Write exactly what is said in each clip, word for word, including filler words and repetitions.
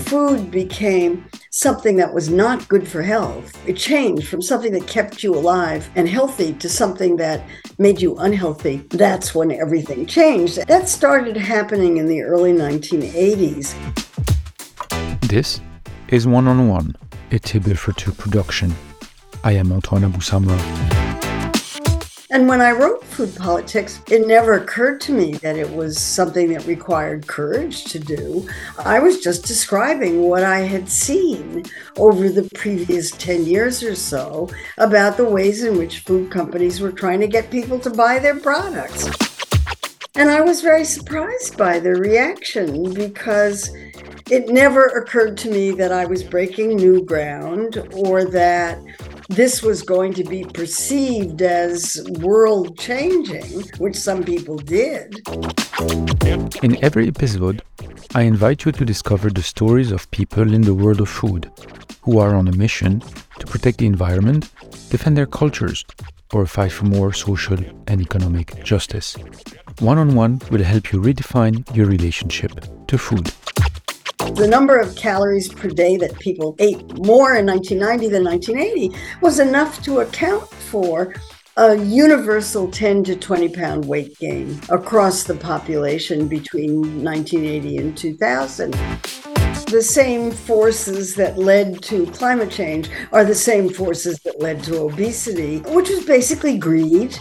food became something that was not good for health, it changed from something that kept you alive and healthy to something that made you unhealthy. That's when everything changed. That started happening in the early nineteen eighties. This is One on One, a Table for Two production. I am Antoine Abou-Samra. And when I wrote Food Politics, it never occurred to me that it was something that required courage to do. I was just describing what I had seen over the previous ten years or so about the ways in which food companies were trying to get people to buy their products. And I was very surprised by the reaction because it never occurred to me that I was breaking new ground or that this was going to be perceived as world-changing, which some people did. In every episode, I invite you to discover the stories of people in the world of food who are on a mission to protect the environment, defend their cultures, or fight for more social and economic justice. One-on-One will help you redefine your relationship to food. The number of calories per day that people ate more in nineteen ninety than nineteen eighty was enough to account for a universal ten to twenty pound weight gain across the population between nineteen eighty and two thousand. The same forces that led to climate change are the same forces that led to obesity, which was basically greed.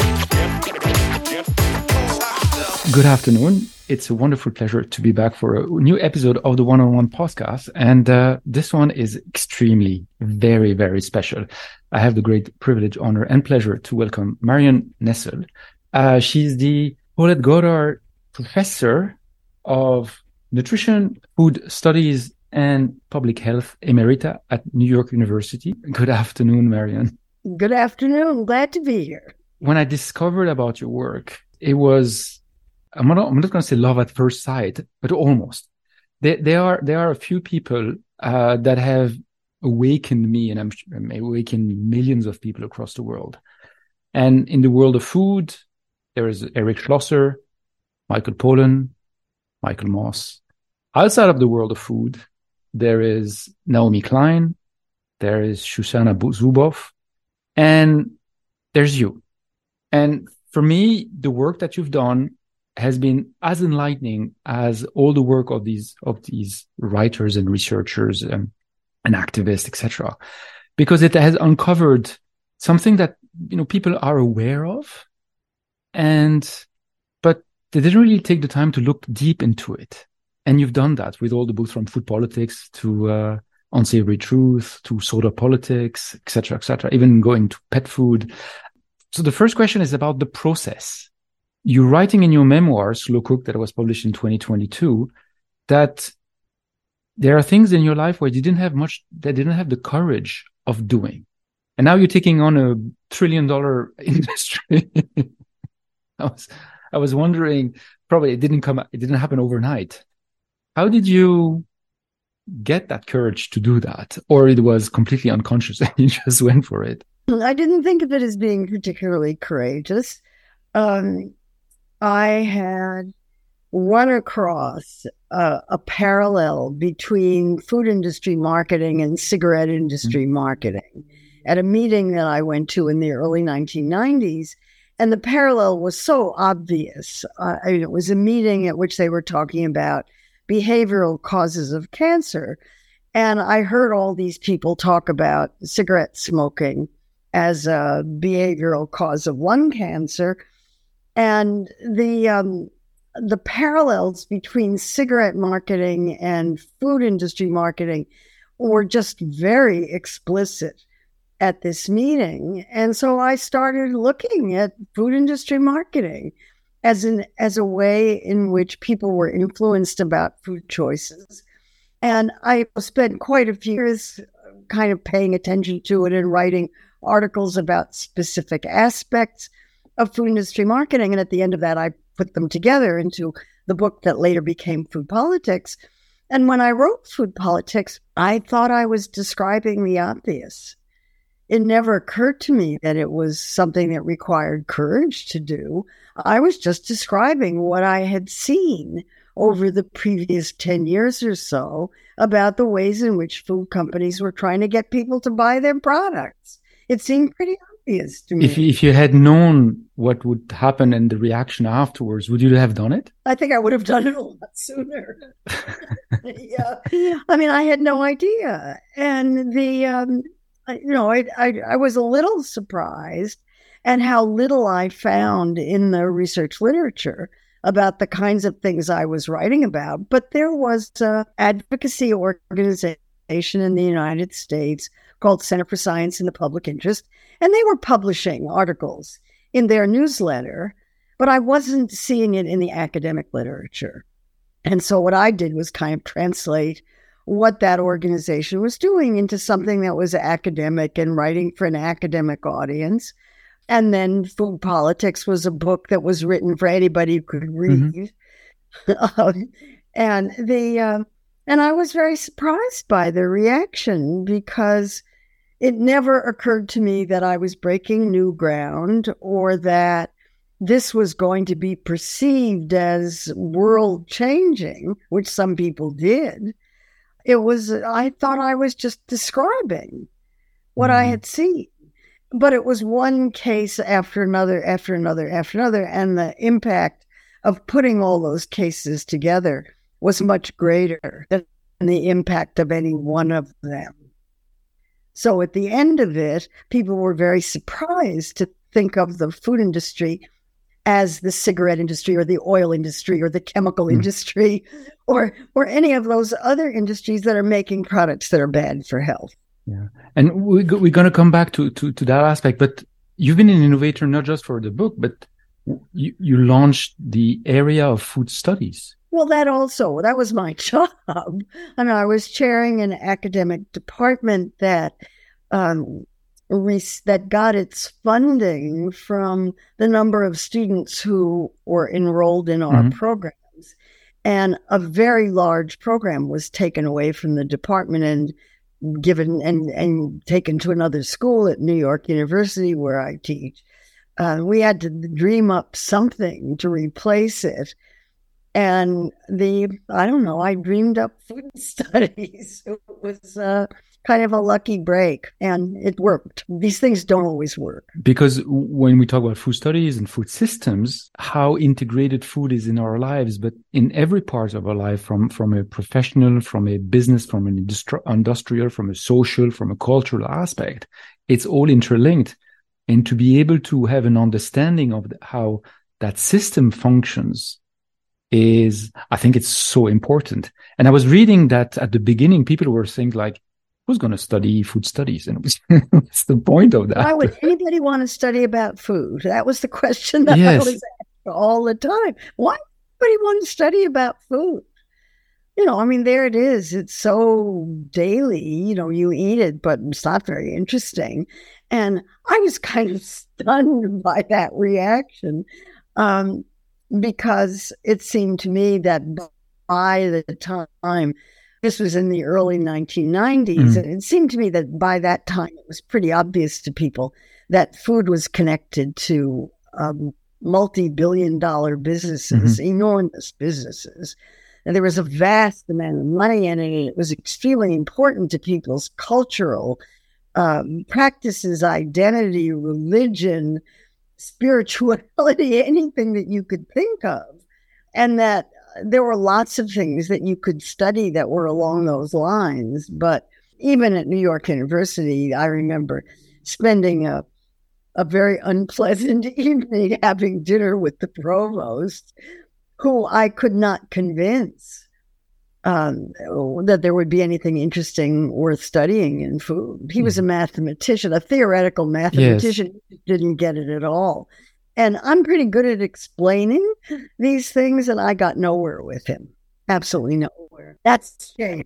Good afternoon. It's a wonderful pleasure to be back for a new episode of the One-on-One podcast. And uh, this one is extremely, very, very special. I have the great privilege, honor, and pleasure to welcome Marion Nestle. Uh, she's the Paulette Goddard Professor of Nutrition, Food Studies, and Public Health Emerita at New York University. Good afternoon, Marion. Good afternoon. Glad to be here. When I discovered about your work, it was... I'm not, I'm not going to say love at first sight, but almost. There, there are there are a few people uh, that have awakened me, and I'm, I'm awakened millions of people across the world. And in the world of food, there is Eric Schlosser, Michael Pollan, Michael Moss. Outside of the world of food, there is Naomi Klein, there is Shoshana Zuboff, and there's you. And for me, the work that you've done has been as enlightening as all the work of these of these writers and researchers and, and activists, et cetera, because it has uncovered something that you know people are aware of, and but they didn't really take the time to look deep into it. And you've done that with all the books from Food Politics to uh, Unsavory Truth to Soda Politics, et cetera, et cetera, even going to pet food. So the first question is about the process. You're writing in your memoir, Slow Cook, that was published in twenty twenty-two, that there are things in your life where you didn't have much, that didn't have the courage of doing. And now you're taking on a trillion dollar industry. I was, I was wondering, probably it didn't come, it didn't happen overnight. How did you get that courage to do that? Or it was completely unconscious and you just went for it? I didn't think of it as being particularly courageous. Um, I had run across uh, a parallel between food industry marketing and cigarette industry mm-hmm. marketing at a meeting that I went to in the early nineteen nineties. And the parallel was so obvious. Uh, I mean, it was a meeting at which they were talking about behavioral causes of cancer. And I heard all these people talk about cigarette smoking as a behavioral cause of lung cancer. And the um, the parallels between cigarette marketing and food industry marketing were just very explicit at this meeting. And so I started looking at food industry marketing as an as a way in which people were influenced about food choices. And I spent quite a few years kind of paying attention to it and writing articles about specific aspects of food industry marketing. And at the end of that, I put them together into the book that later became Food Politics. And when I wrote Food Politics, I thought I was describing the obvious. It never occurred to me that it was something that required courage to do. I was just describing what I had seen over the previous ten years or so about the ways in which food companies were trying to get people to buy their products. It seemed pretty obvious to me. If, if you had known what would happen and the reaction afterwards, would you have done it? I think I would have done it a lot sooner. Yeah. I mean, I had no idea. And the, um, you know, I, I, I was a little surprised at how little I found in the research literature about the kinds of things I was writing about. But there was an advocacy organization in the United States called Center for Science in the Public Interest, and they were publishing articles in their newsletter, but I wasn't seeing it in the academic literature. And so what I did was kind of translate what that organization was doing into something that was academic and writing for an academic audience. And then Food Politics was a book that was written for anybody who could read. Mm-hmm. um, and the uh, and I was very surprised by the reaction, because it never occurred to me that I was breaking new ground or that this was going to be perceived as world changing, which some people did. It was, I thought I was just describing what mm-hmm. I had seen. But it was one case after another, after another, after another. And the impact of putting all those cases together was much greater than the impact of any one of them. So at the end of it, people were very surprised to think of the food industry as the cigarette industry or the oil industry or the chemical mm. industry or or any of those other industries that are making products that are bad for health. Yeah, and we go, we're going to come back to, to, to that aspect, but you've been an innovator not just for the book, but you, you launched the area of food studies. Well, that also, that was my job. I mean, I was chairing an academic department that um, that got its funding from the number of students who were enrolled in our mm-hmm. programs. And a very large program was taken away from the department and given and, and taken to another school at New York University where I teach. Uh, we had to dream up something to replace it. And the, I don't know, I dreamed up food studies. It was uh, kind of a lucky break, and it worked. These things don't always work. Because when we talk about food studies and food systems, how integrated food is in our lives, but in every part of our life, from, from a professional, from a business, from an industri- industrial, from a social, from a cultural aspect, it's all interlinked. And to be able to have an understanding of the, how that system functions is, I think it's so important. And I was reading that at the beginning, people were saying like, who's going to study food studies? And what's the point of that? Why would anybody want to study about food? That was the question that yes. I was asked all the time. Why would anybody want to study about food? You know, I mean, there it is. It's so daily, you know, you eat it, but it's not very interesting. And I was kind of stunned by that reaction. Um, because it seemed to me that by the time, this was in the early nineteen nineties, mm. and it seemed to me that by that time it was pretty obvious to people that food was connected to um, multi-billion dollar businesses, mm-hmm. enormous businesses. And there was a vast amount of money in it, and it was extremely important to people's cultural um, practices, identity, religion, spirituality, anything that you could think of. And that there were lots of things that you could study that were along those lines. But even at New York University, I remember spending a, a very unpleasant evening having dinner with the provost, who I could not convince um, that there would be anything interesting worth studying in food. He was a mathematician, a theoretical mathematician. Yes. Didn't get it at all. And I'm pretty good at explaining these things, and I got nowhere with him. Absolutely nowhere. That's shame.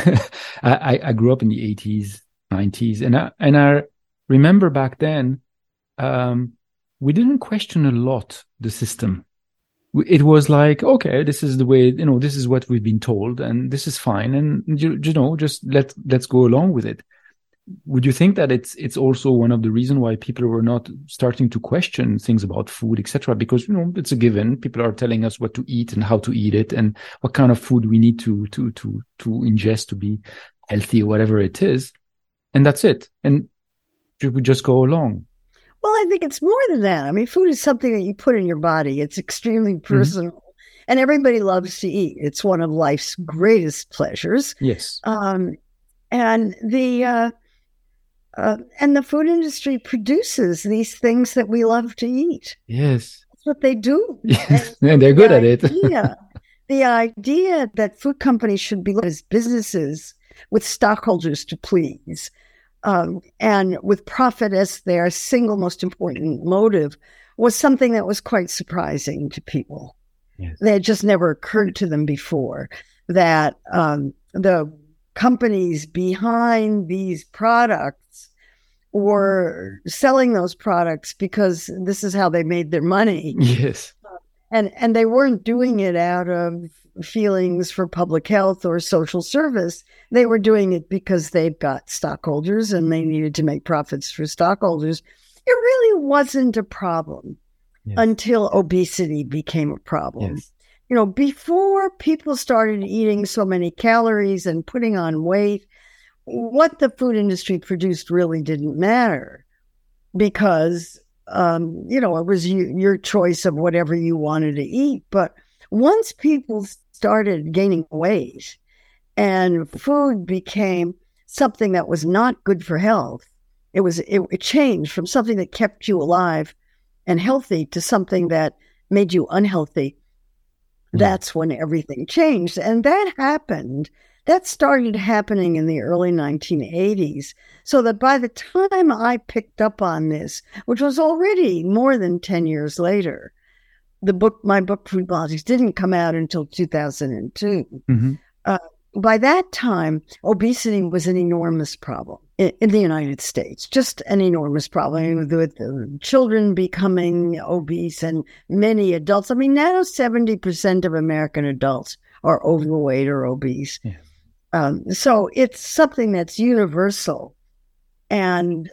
I, I grew up in the eighties, nineties, and I, and I remember back then, um, we didn't question a lot the system. It was like, okay, this is the way, you know, this is what we've been told, and this is fine, and you, you know, just let let's go along with it. would you think that it's it's also one of the reasons why people were not starting to question things about food, et cetera? Because, you know, it's a given. People are telling us what to eat and how to eat it and what kind of food we need to to to to ingest to be healthy or whatever it is. And that's it. And you would just go along. Well, I think it's more than that. I mean, food is something that you put in your body. It's extremely personal. Mm-hmm. And everybody loves to eat. It's one of life's greatest pleasures. Yes. Um, and the uh, uh, and the food industry produces these things that we love to eat. Yes. That's what they do. Yes. And, and they're good the at it. idea, the idea that food companies should be looked as businesses with stockholders to please, um, and with profit as their single most important motive was something that was quite surprising to people. Yes. That had just never occurred to them before, that um, the companies behind these products were selling those products because this is how they made their money. Yes. And and they weren't doing it out of feelings for public health or social service. They were doing it because they've got stockholders and they needed to make profits for stockholders. It really wasn't a problem. Yes. Until obesity became a problem. Yes. You know, before people started eating so many calories and putting on weight, what the food industry produced really didn't matter because, um, you know, it was you, your choice of whatever you wanted to eat. But once people started gaining weight and food became something that was not good for health, it was it, it changed from something that kept you alive and healthy to something that made you unhealthy. Mm. That's when everything changed. And that happened. That started happening in the early nineteen eighties. So that by the time I picked up on this, which was already more than ten years later, the book, my book, Food Politics, didn't come out until two thousand two. Mm-hmm. Uh, by that time, obesity was an enormous problem in, in the United States, just an enormous problem with, with uh, children becoming obese and many adults. I mean, now seventy percent of American adults are overweight or obese. Yeah. Um, so it's something that's universal. And,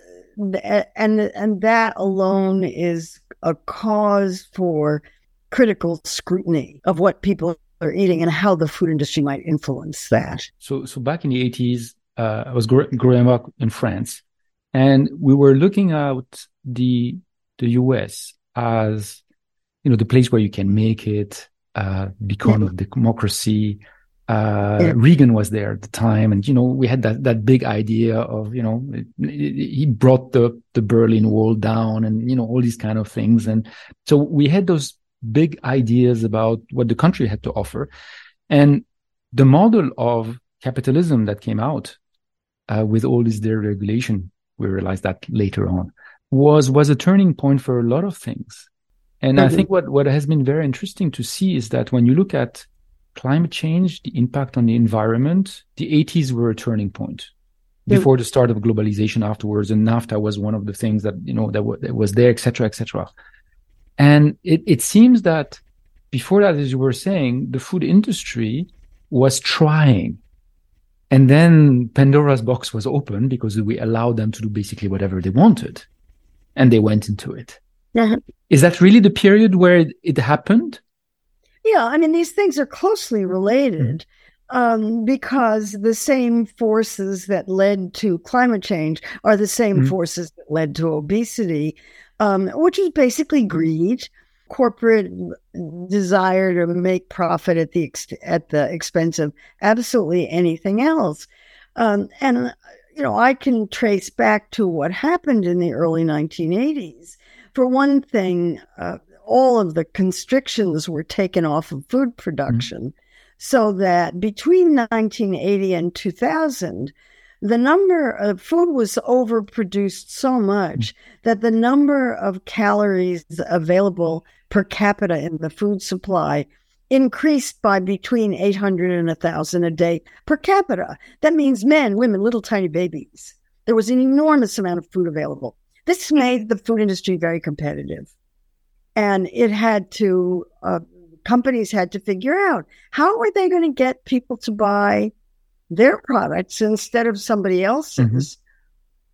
and, and that alone is a cause for critical scrutiny of what people are eating and how the food industry might influence that. So, so back in the eighties, uh, I was gr- growing up in France, and we were looking at the the U S as, you know, the place where you can make it, uh, beacon yeah. of democracy. Uh, yeah. Reagan was there at the time, and you know, we had that that big idea of, you know, it, it, he brought the the Berlin Wall down, and you know, all these kind of things, and so we had those big ideas about what the country had to offer. And the model of capitalism that came out uh, with all this deregulation, we realized that later on, was was a turning point for a lot of things. And mm-hmm. I think what, what has been very interesting to see is that when you look at climate change, the impact on the environment, the eighties were a turning point. Before mm-hmm. the start of globalization afterwards, and NAFTA was one of the things that, you know, that, w- that was there, et cetera, et cetera. And it, it seems that before that, as you were saying, the food industry was trying. And then Pandora's box was open because we allowed them to do basically whatever they wanted. And they went into it. Uh-huh. Is that really the period where it, it happened? Yeah, I mean, these things are closely related um, because the same forces that led to climate change are the same mm-hmm. forces that led to obesity. Um, which is basically greed, corporate desire to make profit at the ex- at the expense of absolutely anything else. Um, and, you know, I can trace back to what happened in the early nineteen eighties. For one thing, uh, all of the constrictions were taken off of food production, mm-hmm. so that between nineteen eighty and two thousand, the number of food was overproduced so much that the number of calories available per capita in the food supply increased by between eight hundred and one thousand a day per capita. That means men, women, little tiny babies. There was an enormous amount of food available. This made the food industry very competitive. And it had to, uh, companies had to figure out, how are they going to get people to buy their products instead of somebody else's, mm-hmm.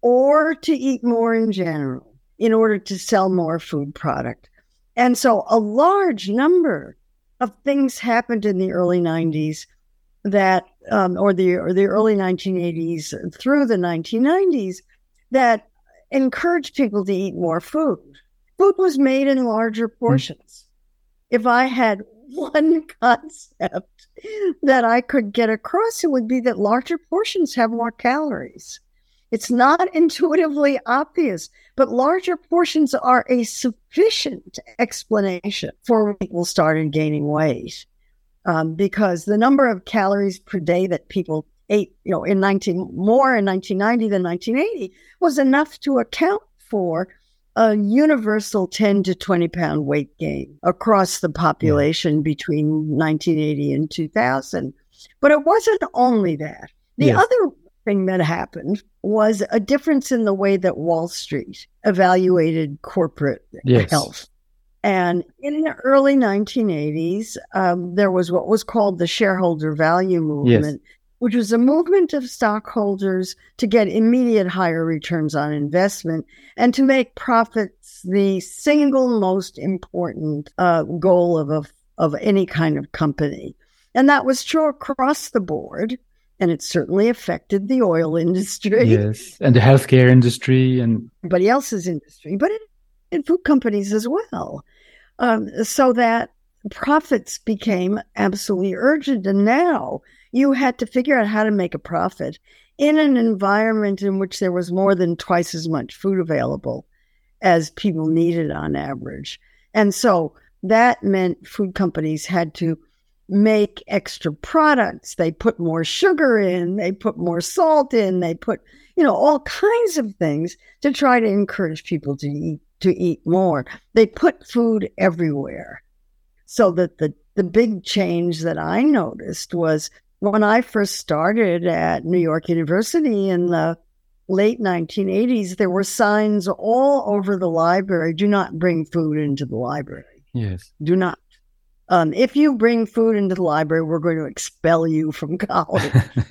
or to eat more in general in order to sell more food product. And so a large number of things happened in the early nineties that, um, or the or the early nineteen eighties through the nineteen nineties that encouraged people to eat more food. Food was made in larger portions. Mm. If I had one concept that I could get across, it would be that larger portions have more calories. It's not intuitively obvious, but larger portions are a sufficient explanation for when people started gaining weight. Um, because the number of calories per day that people ate, you know, in nineteen more in nineteen ninety than nineteen eighty was enough to account for a universal ten to twenty pound weight gain across the population yeah. between nineteen eighty and two thousand. But it wasn't only that. The yes. other thing that happened was a difference in the way that Wall Street evaluated corporate yes. health. And in the early nineteen eighties, um, there was what was called the shareholder value movement, yes. which was a movement of stockholders to get immediate higher returns on investment and to make profits the single most important uh, goal of, a, of any kind of company. And that was true across the board. And it certainly affected the oil industry. Yes, and the healthcare industry and everybody else's industry, but in, in food companies as well. Um, so that profits became absolutely urgent. And now you had to figure out how to make a profit in an environment in which there was more than twice as much food available as people needed on average. And so that meant food companies had to make extra products. They put more sugar in, they put more salt in, they put, you know, all kinds of things to try to encourage people to eat, to eat more. They put food everywhere. So that the, the big change that I noticed was when I first started at New York University in the late nineteen eighties, there were signs all over the library, do not bring food into the library. Yes. Do not. Um, if you bring food into the library, we're going to expel you from college.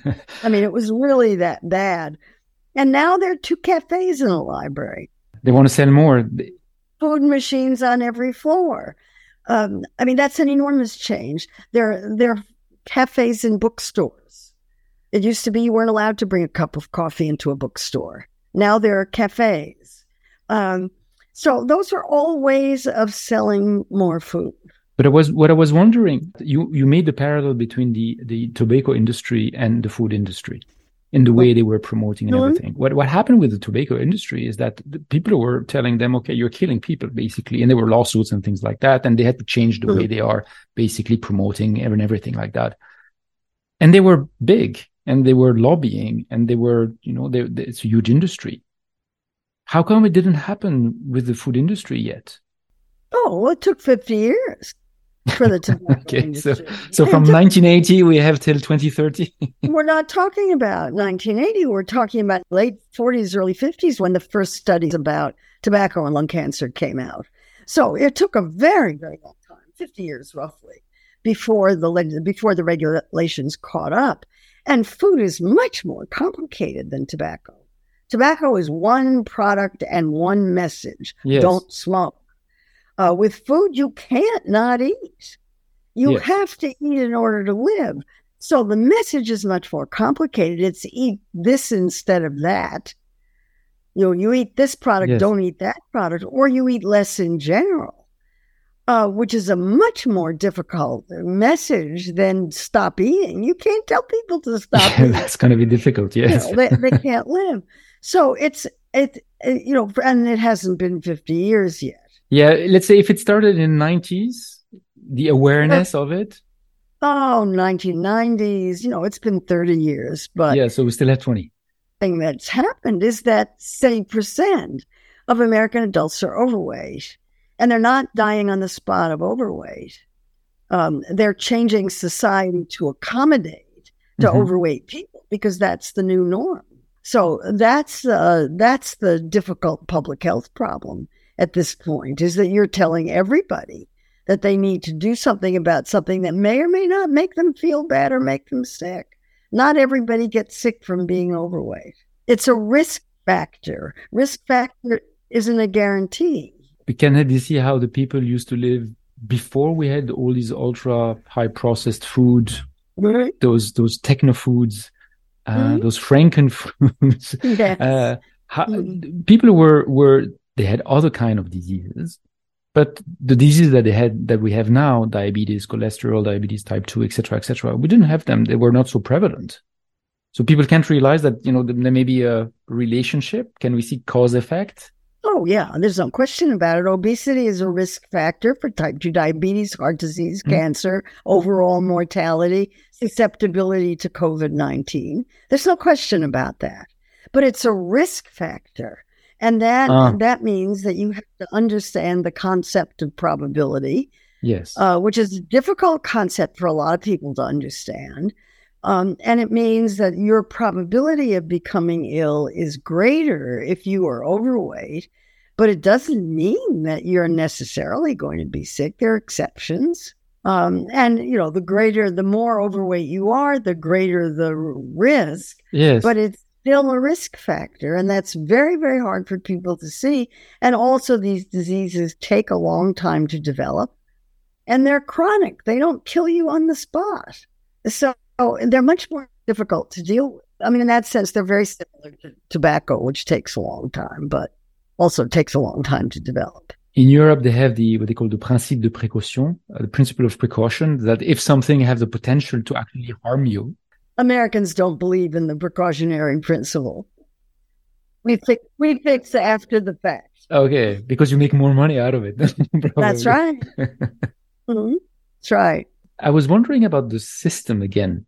I mean, it was really that bad. And now there are two cafes in the library. They want to sell more. Food machines on every floor. Um, I mean, that's an enormous change. There, there are cafes in bookstores. It used to be you weren't allowed to bring a cup of coffee into a bookstore. Now there are cafes. Um, so those are all ways of selling more food. But I was what I was wondering, you, you made the parallel between the, the tobacco industry and the food industry in the way they were promoting and everything. What what happened with the tobacco industry is that the people were telling them, okay, you're killing people, basically. And there were lawsuits and things like that. And they had to change the mm-hmm. way they are basically promoting and everything like that. And they were big and they were lobbying and they were, you know, they, they, it's a huge industry. How come it didn't happen with the food industry yet? Oh, well, it took fifty years. For the tobacco okay, industry. so so from nineteen eighty we have till twenty thirty. We're not talking about nineteen eighty. We're talking about late forties, early fifties when the first studies about tobacco and lung cancer came out. So it took a very, very long time, fifty years roughly, before the before the regulations caught up. And food is much more complicated than tobacco. Tobacco is one product and one message: yes. Don't smoke. Uh, with food, you can't not eat. You yes. have to eat in order to live. So the message is much more complicated. It's eat this instead of that. You know, you eat this product, yes. don't eat that product, or you eat less in general, uh, which is a much more difficult message than stop eating. You can't tell people to stop yeah, eating. That's going to be difficult, yes. You know, they, they can't live. So it's, it, it, you know, and it hasn't been fifty years yet. Yeah, let's say if it started in the nineties, the awareness uh, of it. Oh, nineteen nineties, you know, it's been thirty years, but. Yeah, so we still have twenty. The thing that's happened is that seventy percent of American adults are overweight, and they're not dying on the spot of overweight. Um, they're changing society to accommodate to mm-hmm. overweight people because that's the new norm. So that's, uh, that's the difficult public health problem. At this point, is that you're telling everybody that they need to do something about something that may or may not make them feel bad or make them sick. Not everybody gets sick from being overweight. It's a risk factor. Risk factor isn't a guarantee. We can already see how the people used to live before we had all these ultra high processed food, mm-hmm. those those techno foods, uh, mm-hmm. those Franken foods. Yes. Uh, how, mm-hmm. People were were they had other kind of diseases, but the diseases that they had that we have now, diabetes, cholesterol, diabetes type two, et cetera, et cetera, we didn't have them. They were not so prevalent. So people can't realize that, you know, there may be a relationship. Can we see cause effect? Oh, yeah. There's no question about it. Obesity is a risk factor for type two diabetes, heart disease, mm-hmm. cancer, overall mortality, susceptibility to COVID nineteen. There's no question about that. But it's a risk factor. And that uh. that means that you have to understand the concept of probability. Yes. Uh, which is a difficult concept for a lot of people to understand. Um, and it means that your probability of becoming ill is greater if you are overweight, but it doesn't mean that you're necessarily going to be sick. There are exceptions. Um, and, you know, the greater, the more overweight you are, the greater the risk. Yes. But it's still a risk factor. And that's very, very hard for people to see. And also these diseases take a long time to develop. And they're chronic. They don't kill you on the spot. So Oh, and they're much more difficult to deal with. I mean, in that sense, they're very similar to tobacco, which takes a long time, but also takes a long time to develop. In Europe, they have the what they call the principe de précaution, uh, the principle of precaution, that if something has the potential to actually harm you. Americans don't believe in the precautionary principle. We fix, we fix after the fact. Okay, because you make more money out of it. That's right. mm-hmm. That's right. I was wondering about the system again.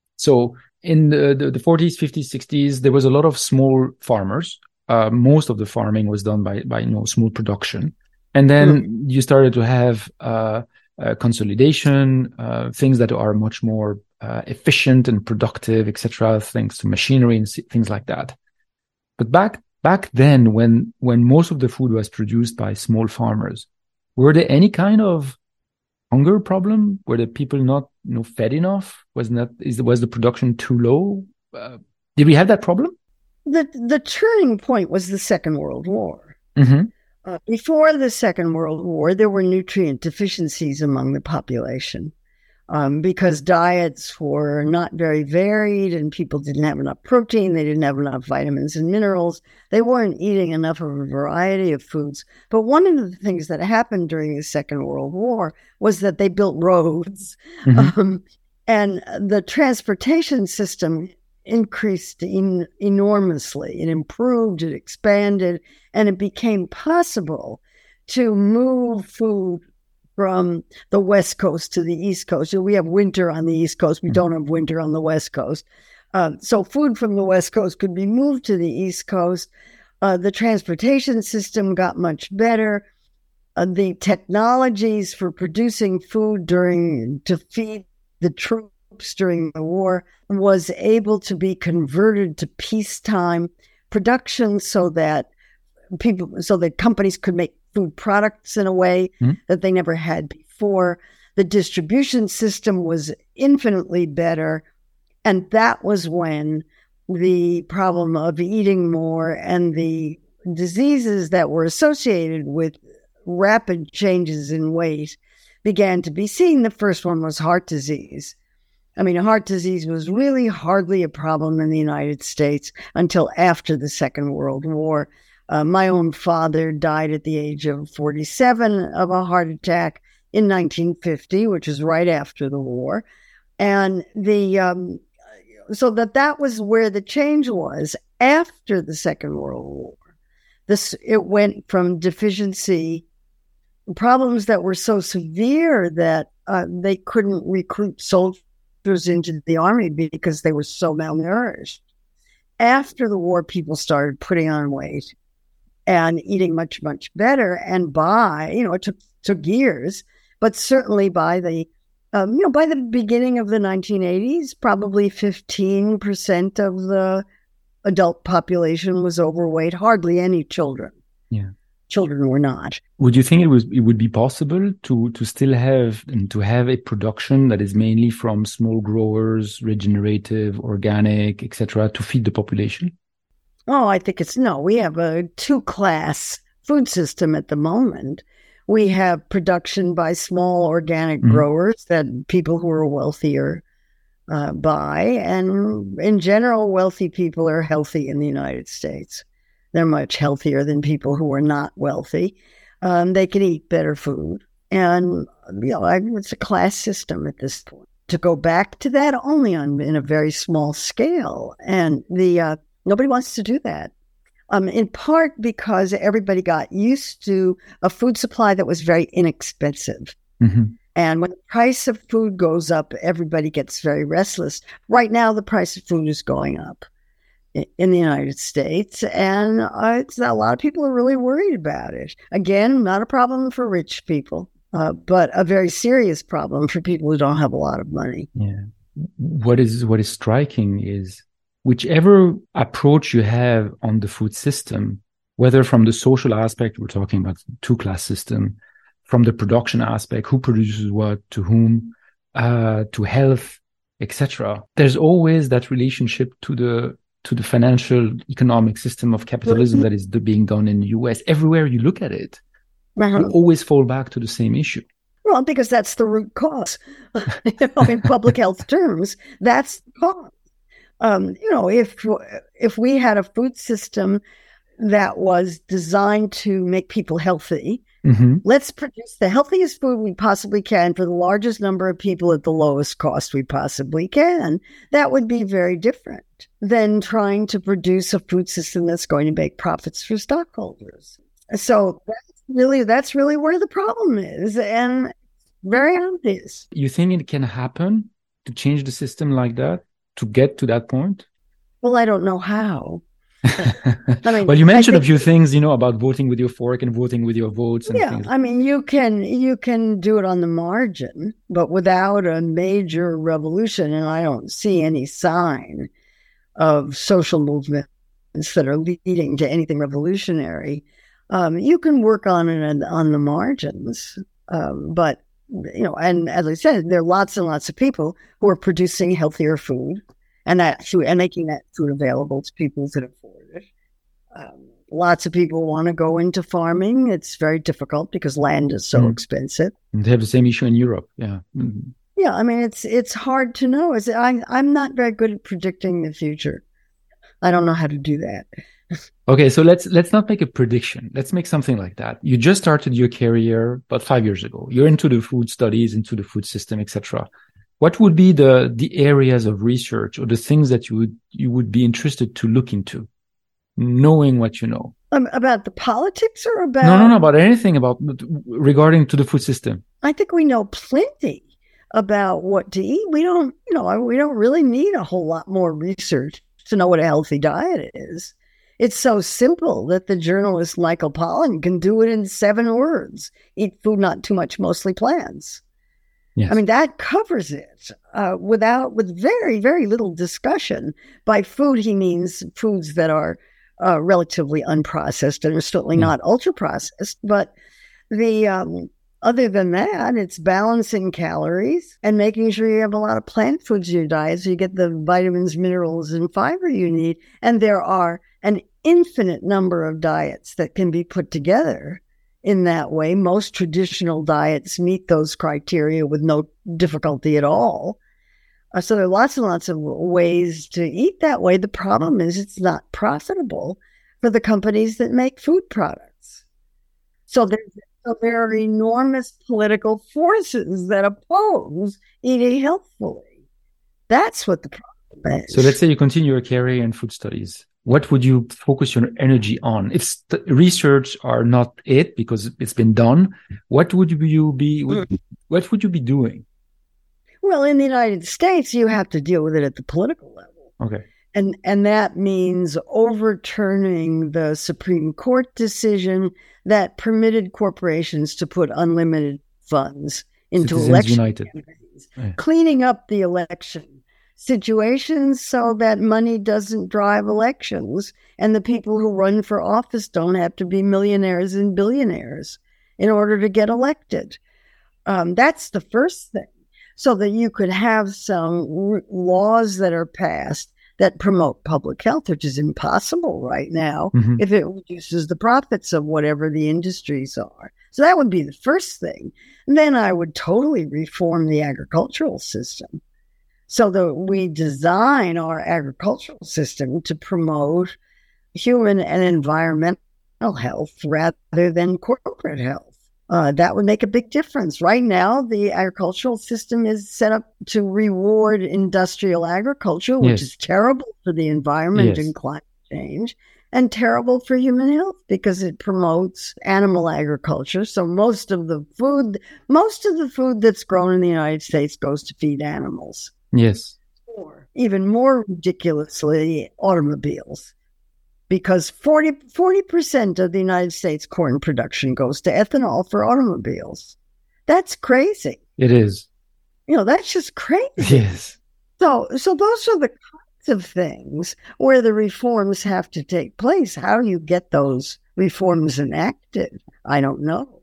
So in the, the, the forties, fifties, sixties, there was a lot of small farmers. Uh, most of the farming was done by, by you know, small production. And then mm. you started to have uh, uh, consolidation, uh, things that are much more uh, efficient and productive, et cetera, thanks to machinery and things like that. But back back then, when when most of the food was produced by small farmers, were there any kind of hunger problem? Were the people not, you know, fed enough? Was not is was the production too low? Uh, did we have that problem? The the turning point was the Second World War. Mm-hmm. Uh, before the Second World War, there were nutrient deficiencies among the population um, because diets were not very varied and people didn't have enough protein. They didn't have enough vitamins and minerals. They weren't eating enough of a variety of foods. But one of the things that happened during the Second World War was that they built roads mm-hmm. um, and the transportation system increased in, enormously. It improved, it expanded, and it became possible to move food from the West Coast to the East Coast. We have winter on the East Coast. We don't have winter on the West Coast. Uh, so food from the West Coast could be moved to the East Coast. Uh, the transportation system got much better. Uh, the technologies for producing food during to feed the troops during the war was able to be converted to peacetime production so that people, so that companies could make food products in a way mm-hmm. that they never had before. The distribution system was infinitely better. And that was when the problem of eating more and the diseases that were associated with rapid changes in weight began to be seen. The first one was heart disease. I mean, heart disease was really hardly a problem in the United States until after the Second World War. Uh, my own father died at the age of forty-seven of a heart attack in nineteen fifty, which is right after the war. And the um, so that that was where the change was after the Second World War. This it went from deficiency problems that were so severe that uh, they couldn't recruit soldiers into the army because they were so malnourished. After the war, people started putting on weight and eating much, much better. And by, you know, it took, took years, but certainly by the, um, you know, by the beginning of the nineteen eighties, probably fifteen percent of the adult population was overweight, hardly any children. Yeah. Children were not. Would you think it was it would be possible to to still have and to have a production that is mainly from small growers, regenerative, organic, et cetera, to feed the population? Oh, I think it's no. We have a two-class food system at the moment. We have production by small organic mm-hmm. growers that people who are wealthier uh, buy. And in general, wealthy people are healthy in the United States. They're much healthier than people who are not wealthy. Um, they can eat better food. And, you know, it's a class system at this point. To go back to that only on in a very small scale. And the uh, nobody wants to do that. Um, in part because everybody got used to a food supply that was very inexpensive. Mm-hmm. And when the price of food goes up, everybody gets very restless. Right now, the price of food is going up in, in the United States. And uh, it's, a lot of people are really worried about it. Again, not a problem for rich people, uh, but a very serious problem for people who don't have a lot of money. Yeah. What is, what is striking is whichever approach you have on the food system, whether from the social aspect, we're talking about two-class system, from the production aspect, who produces what, to whom, uh, to health, et cetera. There's always that relationship to the to the financial economic system of capitalism that is being done in the U S. Everywhere you look at it, uh-huh. you always fall back to the same issue. Well, because that's the root cause. You know, in public health terms, that's the cause. Um, you know, if if we had a food system that was designed to make people healthy, mm-hmm. let's produce the healthiest food we possibly can for the largest number of people at the lowest cost we possibly can. That would be very different than trying to produce a food system that's going to make profits for stockholders. So that's really that's really where the problem is, and very obvious. You think it can happen to change the system like that? To get to that point? Well, I don't know how. I mean, well, you mentioned think, a few things, you know, about voting with your fork and voting with your votes. And yeah, things. I mean, you can you can do it on the margin, but without a major revolution, and I don't see any sign of social movements that are leading to anything revolutionary. Um, you can work on it on the margins, um, but you know, and as I said, there are lots and lots of people who are producing healthier food and that food and making that food available to people that afford it. Um, lots of people want to go into farming. It's very difficult because land is so mm. expensive. They have the same issue in Europe. Yeah. Mm-hmm. Yeah. I mean, it's, it's hard to know. It's, I, I'm not very good at predicting the future. I don't know how to do that. Okay, so let's let's not make a prediction. Let's make something like that. You just started your career about five years ago. You're into the food studies, into the food system, et cetera. What would be the the areas of research or the things that you would you would be interested to look into, knowing what you know? Um, about the politics or about no, no, no, about anything about regarding to the food system. I think we know plenty about what to eat. We don't, you know, we don't really need a whole lot more research to know what a healthy diet is. It's so simple that the journalist Michael Pollan can do it in seven words. Eat food, not too much, mostly plants. Yes. I mean, that covers it uh, without, with very, very little discussion. By food, he means foods that are uh, relatively unprocessed and are certainly mm. not ultra-processed. But the um, other than that, it's balancing calories and making sure you have a lot of plant foods in your diet so you get the vitamins, minerals, and fiber you need. And there are an infinite number of diets that can be put together in that way. Most traditional diets meet those criteria with no difficulty at all. Uh, so there are lots and lots of ways to eat that way. The problem is it's not profitable for the companies that make food products. So there's So there are enormous political forces that oppose eating healthfully. That's what the problem is. So let's say you continue your career in food studies. What would you focus your energy on? If st- research are not it because it's been done, what would you be? Would, what would you be doing? Well, in the United States, you have to deal with it at the political level. Okay. And and that means overturning the Supreme Court decision that permitted corporations to put unlimited funds into Citizens election United. campaigns, Yeah. cleaning up the election situations so that money doesn't drive elections and the people who run for office don't have to be millionaires and billionaires in order to get elected. Um, that's the first thing, so that you could have some r- laws that are passed that promote public health, which is impossible right now mm-hmm. if it reduces the profits of whatever the industries are. So that would be the first thing. And then I would totally reform the agricultural system so that we design our agricultural system to promote human and environmental health rather than corporate health. Uh, that would make a big difference. Right now, the agricultural system is set up to reward industrial agriculture, which yes. is terrible for the environment yes. and climate change, and terrible for human health because it promotes animal agriculture. So most of the food, most of the food that's grown in the United States goes to feed animals. Yes. Or even more ridiculously, automobiles. Because forty percent of the United States corn production goes to ethanol for automobiles. That's crazy. It is. You know, that's just crazy. Yes. So, so those are the kinds of things where the reforms have to take place. How do you get those reforms enacted? I don't know.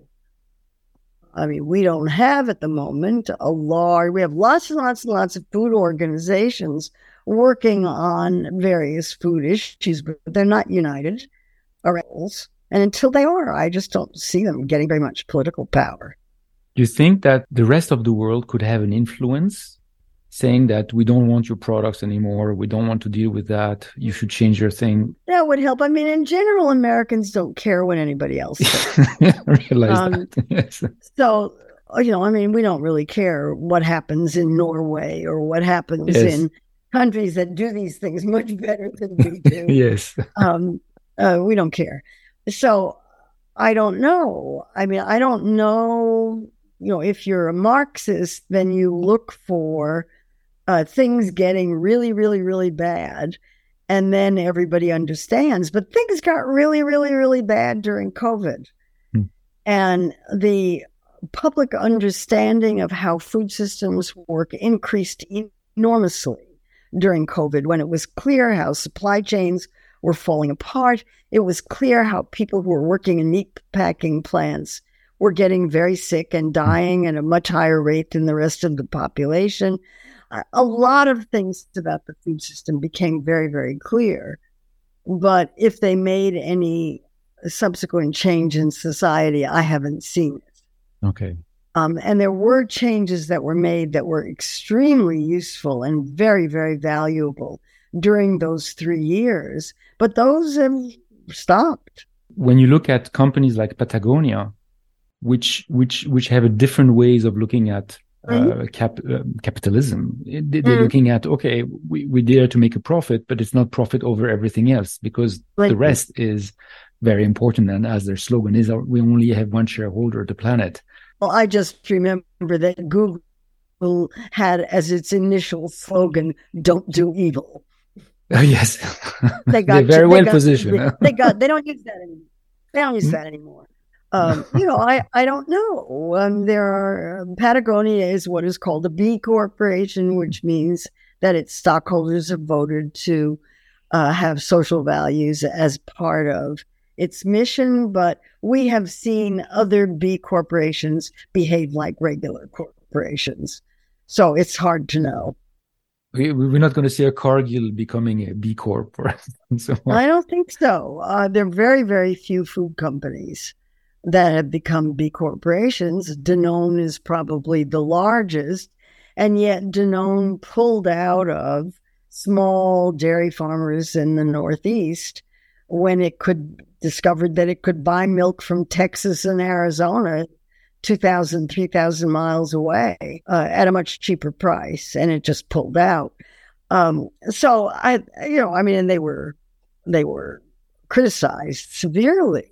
I mean, we don't have at the moment a law. We have lots and lots and lots of food organizations working on various food issues, but they're not united or else. And until they are, I just don't see them getting very much political power. Do you think that the rest of the world could have an influence saying that we don't want your products anymore, we don't want to deal with that, you should change your thing? That would help. I mean, in general, Americans don't care what anybody else says. I realize um, that. Yes. So, you know, I mean, we don't really care what happens in Norway or what happens yes. in countries that do these things much better than we do. Yes. um, uh, we don't care. So I don't know. I mean, I don't know, you know, if you're a Marxist, then you look for uh, things getting really, really, really bad. And then everybody understands. But things got really, really, really bad during COVID. Hmm. And the public understanding of how food systems work increased enormously during COVID, when it was clear how supply chains were falling apart. It was clear how people who were working in meat packing plants were getting very sick and dying at a much higher rate than the rest of the population. A lot of things about the food system became very, very clear. But if they made any subsequent change in society, I haven't seen it. Okay. Um, and there were changes that were made that were extremely useful and very, very valuable during those three years. But those have stopped. When you look at companies like Patagonia, which which which have a different ways of looking at uh, mm-hmm. cap, uh, capitalism, they're mm-hmm. looking at, okay, we, we dare to make a profit, but it's not profit over everything else because like, the rest is very important. And as their slogan is, we only have one shareholder, the planet. Well, I just remember that Google had as its initial slogan, "Don't do evil." Oh, yes. They got They're very they well got, positioned. They, they got. They don't use that anymore. They don't use mm-hmm. that anymore. Um, you know, I, I don't know. Um, there are um, Patagonia is what is called a B corporation, which means that its stockholders have voted to uh, have social values as part of its mission, but we have seen other B corporations behave like regular corporations. So it's hard to know. We, we're not going to see a Cargill becoming a B Corp or so on. I don't think so. Uh, there are very, very few food companies that have become B corporations. Danone is probably the largest, and yet Danone pulled out of small dairy farmers in the Northeast when it could discovered that it could buy milk from Texas and Arizona, two thousand, three thousand miles away uh, at a much cheaper price, and it just pulled out. Um, so I, you know, I mean, and they were, they were criticized severely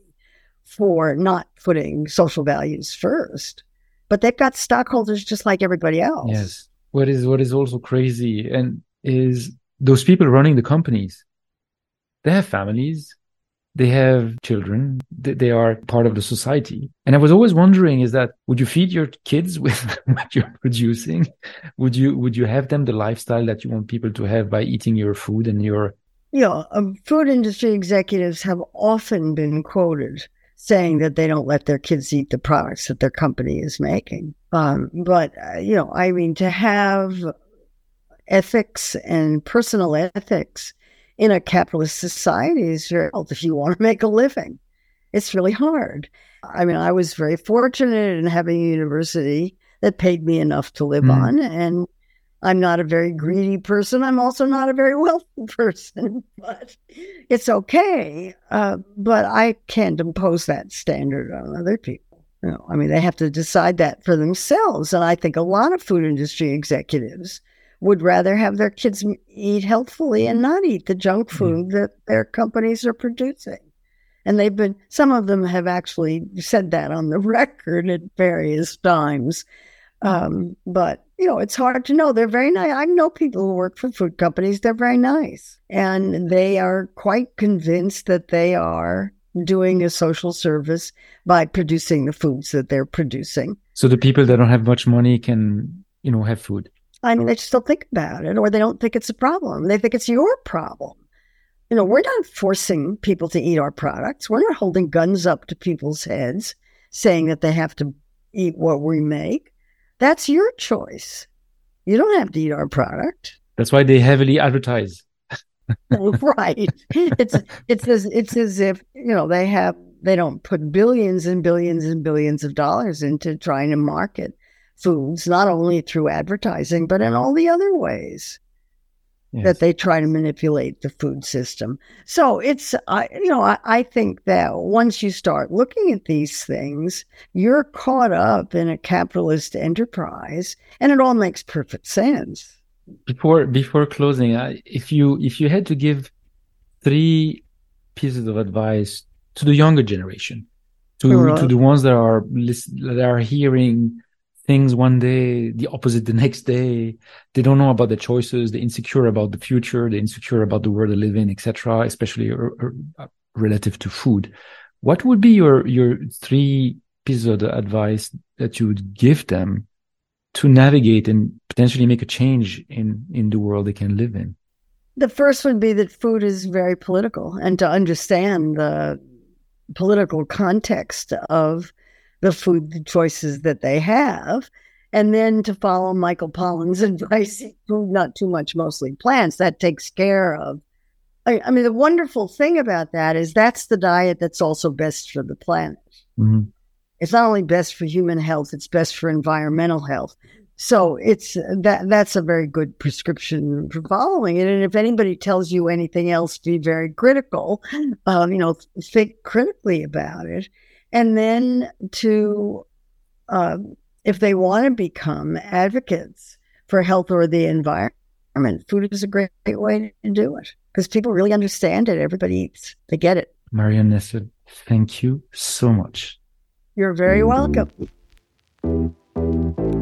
for not putting social values first, but they've got stockholders just like everybody else. Yes. What is what is also crazy and is those people running the companies, they have families. They have children. They are part of the society. And I was always wondering, is that, would you feed your kids with what you're producing? Would you would you have them the lifestyle that you want people to have by eating your food and your... Yeah, um, food industry executives have often been quoted saying that they don't let their kids eat the products that their company is making. Um, but, uh, you know, I mean, to have ethics and personal ethics in a capitalist society is very well, if you want to make a living. It's really hard. I mean, I was very fortunate in having a university that paid me enough to live mm. on, and I'm not a very greedy person. I'm also not a very wealthy person, but it's okay. Uh, but I can't impose that standard on other people. You know, I mean, they have to decide that for themselves. And I think a lot of food industry executives would rather have their kids eat healthfully and not eat the junk food that their companies are producing. And they've been, some of them have actually said that on the record at various times. Um, but, you know, it's hard to know. They're very nice. I know people who work for food companies. They're very nice. And they are quite convinced that they are doing a social service by producing the foods that they're producing. So the people that don't have much money can, you know, have food. I mean, they just don't think about it, or they don't think it's a problem. They think it's your problem. You know, we're not forcing people to eat our products. We're not holding guns up to people's heads saying that they have to eat what we make. That's your choice. You don't have to eat our product. That's why they heavily advertise. Right. It's it's as it's as if, you know, they have they don't put billions and billions and billions of dollars into trying to market foods, not only through advertising, but in all the other ways. Yes. That they try to manipulate the food system. So it's, I, you know, I, I think that once you start looking at these things, you're caught up in a capitalist enterprise, and it all makes perfect sense. Before before closing, I, if you if you had to give three pieces of advice to the younger generation, to right. to the ones that are that are hearing things one day, the opposite the next day. They don't know about the choices. They're insecure about the future. They're insecure about the world they live in, et cetera, especially r- r- relative to food. What would be your, your three pieces of advice that you would give them to navigate and potentially make a change in, in the world they can live in? The first would be that food is very political, and to understand the political context of the food choices that they have, and then to follow Michael Pollan's advice, food not too much, mostly plants. That takes care of, I, I mean, the wonderful thing about that is that's the diet that's also best for the planet. Mm-hmm. It's not only best for human health, it's best for environmental health. So it's that that's a very good prescription for following it. And if anybody tells you anything else, be very critical, um, you know, think critically about it. And then to, uh, if they want to become advocates for health or the environment, food is a great, great way to do it because people really understand it. Everybody eats. They get it. Marion Nesser, thank you so much. You're very welcome.